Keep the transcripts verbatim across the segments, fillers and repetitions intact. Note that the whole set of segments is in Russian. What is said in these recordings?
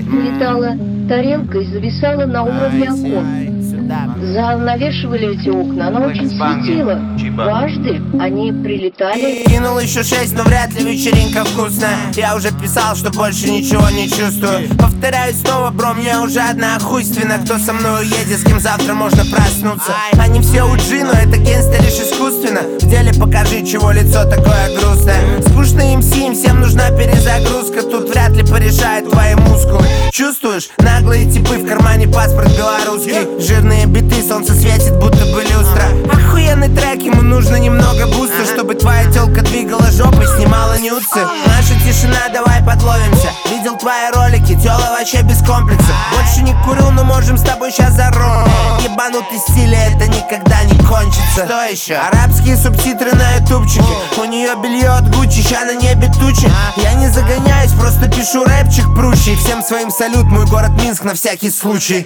летала, тарелка и зависала на уровне окон. Занавешивали эти окна, она очень светила. Дважды они прилетали. Кинул еще шесть, но вряд ли вечеринка вкусная. Я уже писал, что больше ничего не чувствую. Повторяю снова, бро, мне уже одна охуйственна. Кто со мной уедет, с кем завтра можно проснуться. Они все уджи, но это генста лишь искусственно. В деле покажи, чего лицо такое грустное. Скучный эм си, им всем нужна перезагрузка. Тут вряд ли порешает твои мускулы. Чувствуешь? Наглые типы, в кармане паспорт белорусский. Жирные биты, солнце светит, будто бы люстра. Охуенный трек, ему нужно немного буста, чтобы твоя тёлка двигала жопой, снимала нюцы. Наша тишина, давай подловимся. Видел твои ролики, тёла вообще без комплекса. Больше не курю, но можем с тобой сейчас зарубить. Ебанутый стиль, это никогда не кончится. Что еще? Арабские субтитры на ютубчике. У нее белье от Гуччи, ща на небе тучи. Я не загоняюсь, просто пишу рэпчик прущий. Всем своим салют, мой город Минск на всякий случай.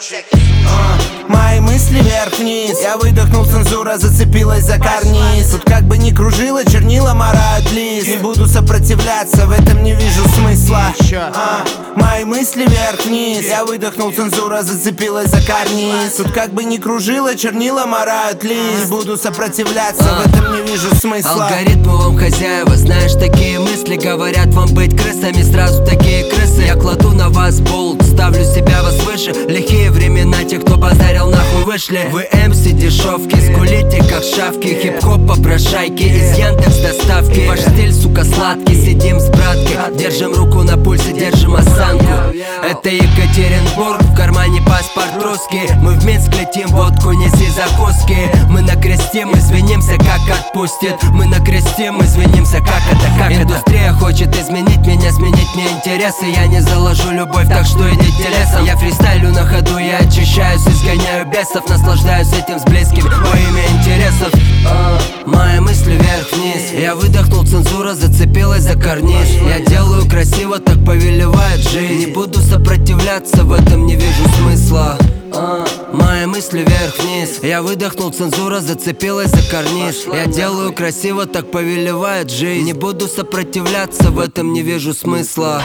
uh, Мои мысли вверх-вниз. Я выдохнул, цензура зацепилась за карниз. Тут как бы ни кружила, чернила марают лист. Не буду сопротивляться, в этом не вижу смысла. uh, Мои мысли вверх-вниз. Я выдохнул, цензура зацепилась за карниз. Тут как бы ни кружила, чернила марают лист. Не буду сопротивляться, в этом не вижу смысла. Алгоритмы вам хозяева, знаешь, такие мысли говорят вам быть крысами, сразу такие крысы. Я кладу на вас болт, ставлю себя вас выше. Лихие времена, те, кто базарил, нахуй вышли. Вы эм си дешевки, скулите как шавки. Хип-хоп попрошайки из Яндекс доставки. Ваш стиль, сука, сладкий, сидим с браткой. Держим руку на пульсе, держим осанку. Это Екатеринбург, в кармане паспорт русский. Мы в Минск летим, водку неси закуски. Мы накрестим, извинимся, как отпустит. Мы накрестим, извинимся, как это, как Индустрия это? Хочет изменить меня, сменить мне интересы. Я не заложу любовь, так что идите лесом. Я фристайлю на ходу, я очищаюсь, изгоняю бесов. Наслаждаюсь этим с близкими во имя интересов. uh, Мои мысли вверх-вниз. Я выдохнул, цензура зацепилась за карниз. Я делаю красиво, так повелевает жизнь. Не буду сопротивляться, в этом не вижу смысла. Uh, мои мысли вверх-вниз. Я выдохнул, цензура зацепилась за карниз. Я делаю красиво, так повелевает жизнь. Не буду сопротивляться, в этом не вижу смысла.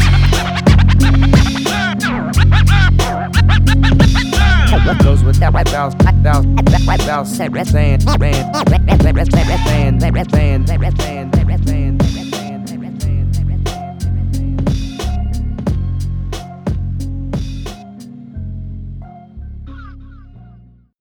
Goes with that bounce, bounce, bounce, bounce, band, band, band, band, band, band, band, band, band, band, band, band.